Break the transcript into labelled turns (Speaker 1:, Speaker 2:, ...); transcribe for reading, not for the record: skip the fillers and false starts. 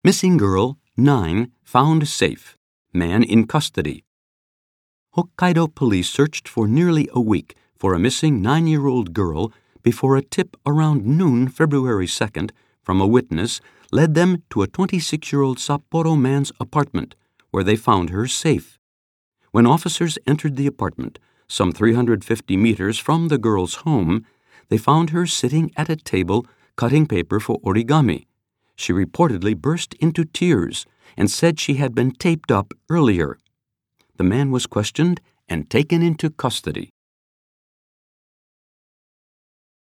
Speaker 1: Missing girl, 9, found safe. Man in custody. Hokkaido police searched for nearly a week for a missing 9-year-old girl before a tip around noon February 2nd from a witness led them to a 26-year-old Sapporo man's apartment, where they found her safe. When officers entered the apartment, some 350 meters from the girl's home, they found her sitting at a table cutting paper for origami. She reportedly burst into tears and said she had been taped up earlier. The man was questioned and taken into custody.